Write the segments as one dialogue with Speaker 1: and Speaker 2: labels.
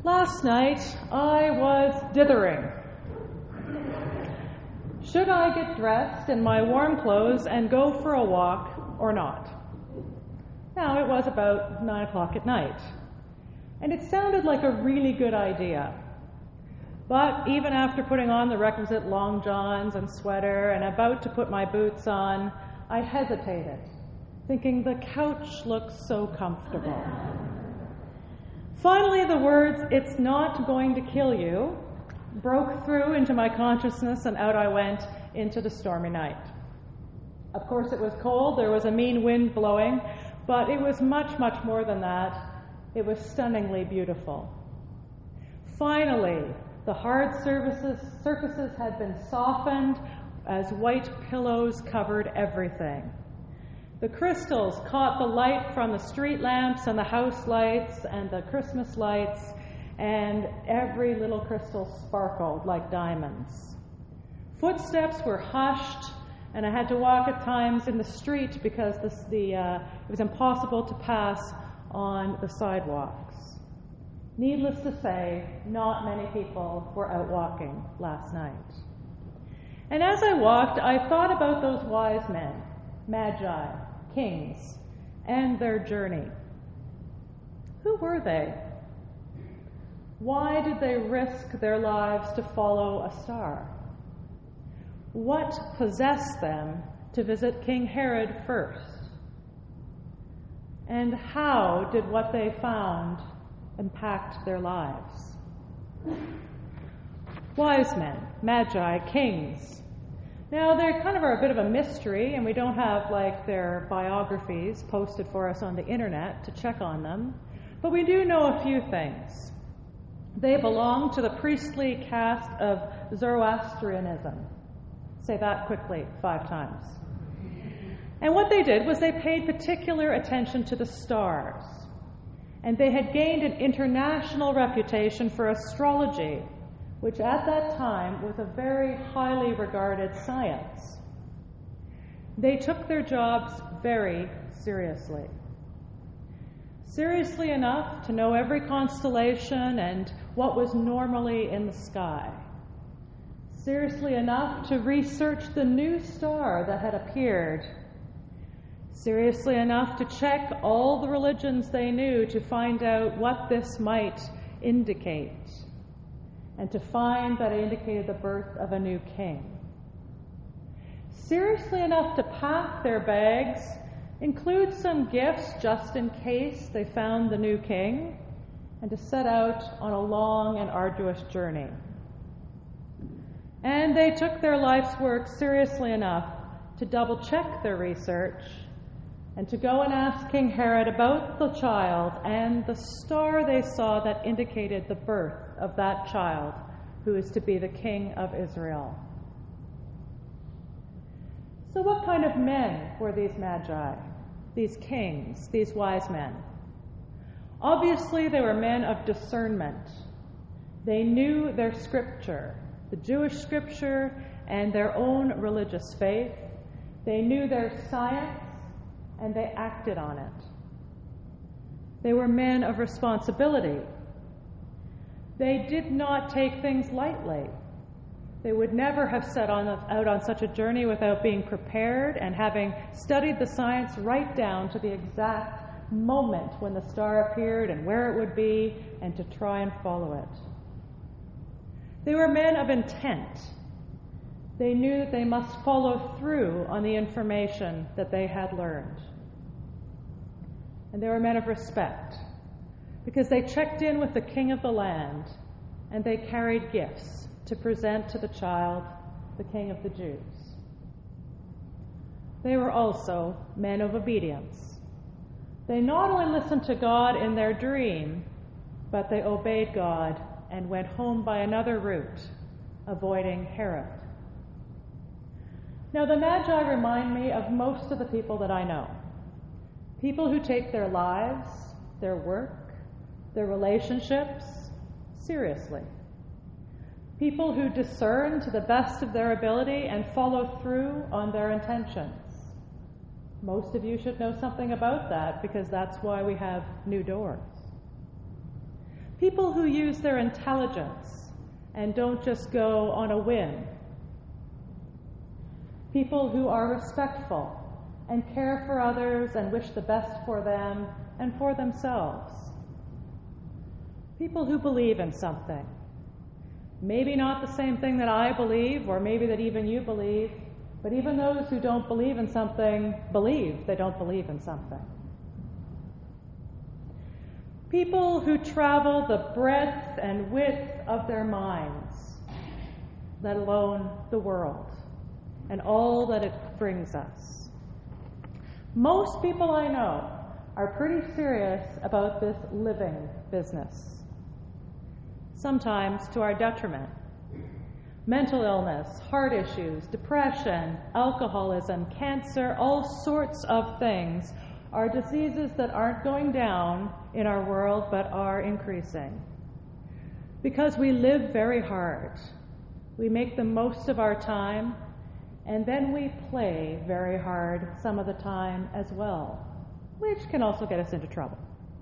Speaker 1: Last night, I was dithering. Should I get dressed in my warm clothes and go for a walk or not? Now, it was about 9 o'clock at night, and it sounded like a really good idea. But even after putting on the requisite long johns and sweater and about to put my boots on, I hesitated, thinking the couch looks so comfortable. Finally, the words, "It's not going to kill you," broke through into my consciousness, and out I went into the stormy night. Of course, it was cold, there was a mean wind blowing, but it was much, much more than that. It was stunningly beautiful. Finally, the hard surfaces had been softened as white pillows covered everything. The crystals caught the light from the street lamps and the house lights and the Christmas lights, and every little crystal sparkled like diamonds. Footsteps were hushed, and I had to walk at times in the street because it was impossible to pass on the sidewalks. Needless to say, not many people were out walking last night. And as I walked, I thought about those wise men, magi, kings, and their journey. Who were they? Why did they risk their lives to follow a star? What possessed them to visit King Herod first? And how did what they found impact their lives? Wise men, magi, kings. Now, they kind of are a bit of a mystery, and we don't have their biographies posted for us on the internet to check on them, but we do know a few things. They belong to the priestly caste of Zoroastrianism. Say that quickly 5 times. And what they did was they paid particular attention to the stars, and they had gained an international reputation for astrology, which at that time was a very highly regarded science. They took their jobs very seriously. Seriously enough to know every constellation and what was normally in the sky. Seriously enough to research the new star that had appeared. Seriously enough to check all the religions they knew to find out what this might indicate, and to find that it indicated the birth of a new king. Seriously enough to pack their bags, include some gifts just in case they found the new king, and to set out on a long and arduous journey. And they took their life's work seriously enough to double-check their research and to go and ask King Herod about the child and the star they saw that indicated the birth of that child who is to be the King of Israel. So what kind of men were these magi, these kings, these wise men? Obviously, they were men of discernment. They knew their scripture, the Jewish scripture, and their own religious faith. They knew their science, and they acted on it. They were men of responsibility. They did not take things lightly. They would never have set out on such a journey without being prepared and having studied the science right down to the exact moment when the star appeared and where it would be, and to try and follow it. They were men of intent. They knew that they must follow through on the information that they had learned. And they were men of respect, because they checked in with the king of the land, and they carried gifts to present to the child, the King of the Jews. They were also men of obedience. They not only listened to God in their dream, but they obeyed God and went home by another route, avoiding Herod. Now, the Magi remind me of most of the people that I know. People who take their lives, their work, their relationships seriously. People who discern to the best of their ability and follow through on their intentions. Most of you should know something about that, because that's why we have New Doors. People who use their intelligence and don't just go on a whim. People who are respectful and care for others and wish the best for them and for themselves. People who believe in something. Maybe not the same thing that I believe, or maybe that even you believe, but even those who don't believe in something believe they don't believe in something. People who travel the breadth and width of their minds, let alone the world, and all that it brings us. Most people I know are pretty serious about this living business, sometimes to our detriment. Mental illness, heart issues, depression, alcoholism, cancer, all sorts of things are diseases that aren't going down in our world but are increasing. Because we live very hard, we make the most of our time, and then we play very hard some of the time as well, which can also get us into trouble.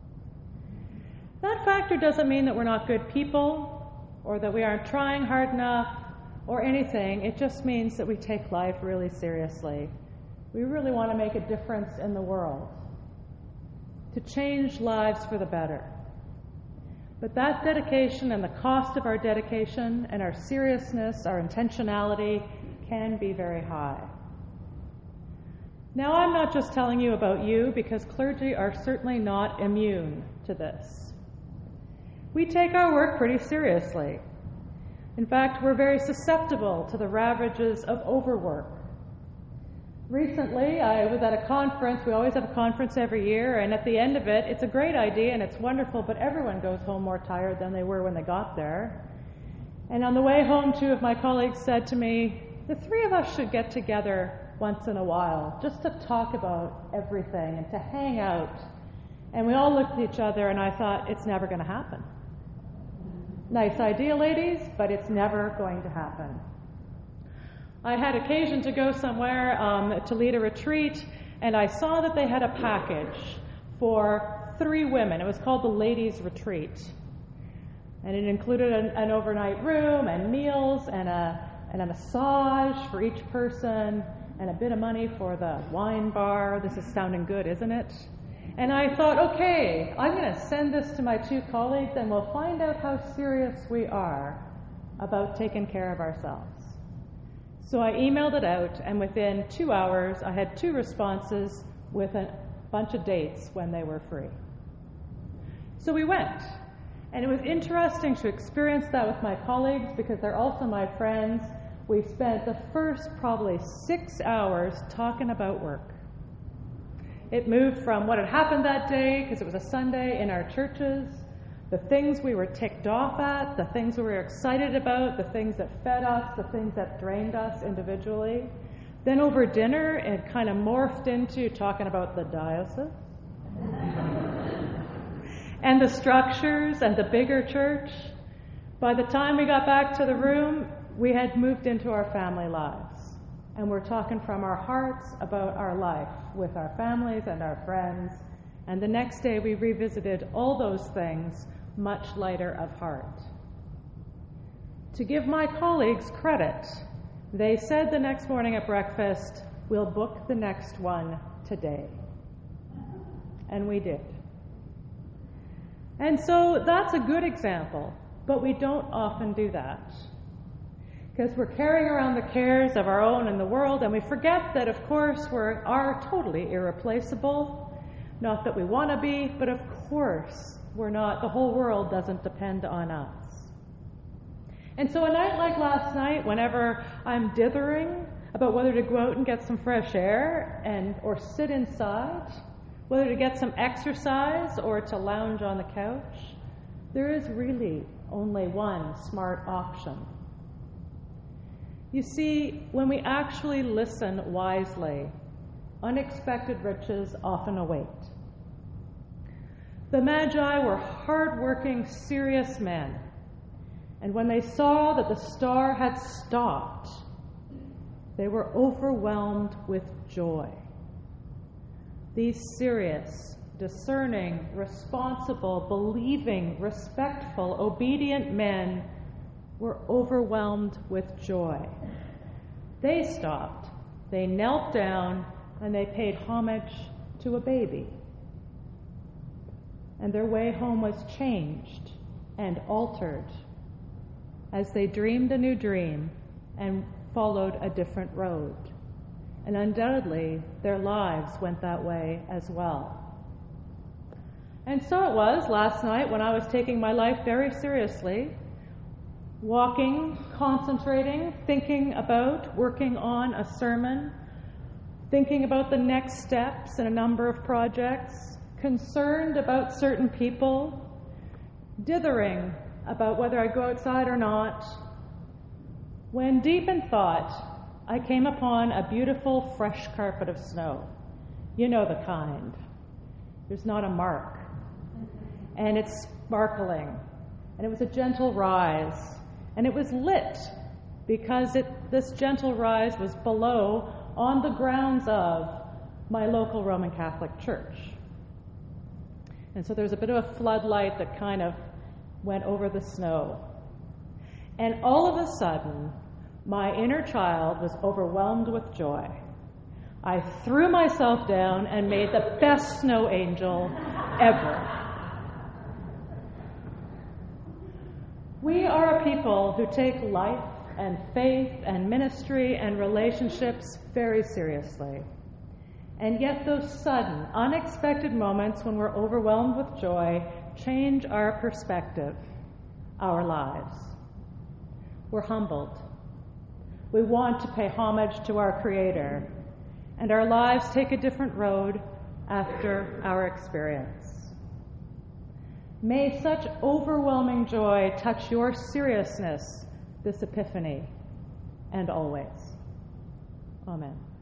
Speaker 1: That factor doesn't mean that we're not good people or that we aren't trying hard enough or anything. It just means that we take life really seriously. We really want to make a difference in the world, to change lives for the better. But that dedication and the cost of our dedication and our seriousness, our intentionality, can be very high. Now, I'm not just telling you about you, because clergy are certainly not immune to this. We take our work pretty seriously. In fact, we're very susceptible to the ravages of overwork. Recently, I was at a conference. We always have a conference every year, and at the end of it, it's a great idea and it's wonderful, but everyone goes home more tired than they were when they got there. And on the way home, two of my colleagues said to me, the three of us should get together once in a while, just to talk about everything and to hang out. And we all looked at each other, and I thought, it's never going to happen. Nice idea, ladies, but it's never going to happen. I had occasion to go somewhere to lead a retreat, and I saw that they had a package for 3 women. It was called the Ladies' Retreat. And it included an overnight room and meals and a massage for each person and a bit of money for the wine bar. This is sounding good, isn't it? And I thought, okay, I'm going to send this to my 2 colleagues and we'll find out how serious we are about taking care of ourselves. So I emailed it out, and within 2 hours, I had 2 responses with a bunch of dates when they were free. So we went, and it was interesting to experience that with my colleagues because they're also my friends. We spent the first probably 6 hours talking about work. It moved from what had happened that day, because it was a Sunday in our churches, the things we were ticked off at, the things we were excited about, the things that fed us, the things that drained us individually. Then over dinner, it kind of morphed into talking about the diocese and the structures and the bigger church. By the time we got back to the room, we had moved into our family lives. And we're talking from our hearts about our life with our families and our friends. And the next day, we revisited all those things, much lighter of heart. To give my colleagues credit, they said the next morning at breakfast, we'll book the next one today. And we did. And so that's a good example, but we don't often do that. Because we're carrying around the cares of our own and the world, and we forget that, of course, we are totally irreplaceable. Not that we want to be, but of course we're not. The whole world doesn't depend on us. And so a night like last night, whenever I'm dithering about whether to go out and get some fresh air or sit inside, whether to get some exercise or to lounge on the couch, there is really only one smart option. You see, when we actually listen wisely, unexpected riches often await. The Magi were hard-working, serious men, and when they saw that the star had stopped, they were overwhelmed with joy. These serious, discerning, responsible, believing, respectful, obedient men were overwhelmed with joy. They stopped, they knelt down, and they paid homage to a baby. And their way home was changed and altered as they dreamed a new dream and followed a different road. And undoubtedly, their lives went that way as well. And so it was last night when I was taking my life very seriously, walking, concentrating, thinking about, working on a sermon, thinking about the next steps in a number of projects, concerned about certain people, dithering about whether I go outside or not, when deep in thought, I came upon a beautiful fresh carpet of snow. You know the kind. There's not a mark. And it's sparkling. And it was a gentle rise. And it was lit because this gentle rise was below, on the grounds of my local Roman Catholic Church. And so there's a bit of a floodlight that kind of went over the snow. And all of a sudden, my inner child was overwhelmed with joy. I threw myself down and made the best snow angel ever. We are a people who take life and faith and ministry and relationships very seriously. And yet those sudden, unexpected moments when we're overwhelmed with joy change our perspective, our lives. We're humbled. We want to pay homage to our Creator, and our lives take a different road after our experience. May such overwhelming joy touch your seriousness this Epiphany and always. Amen.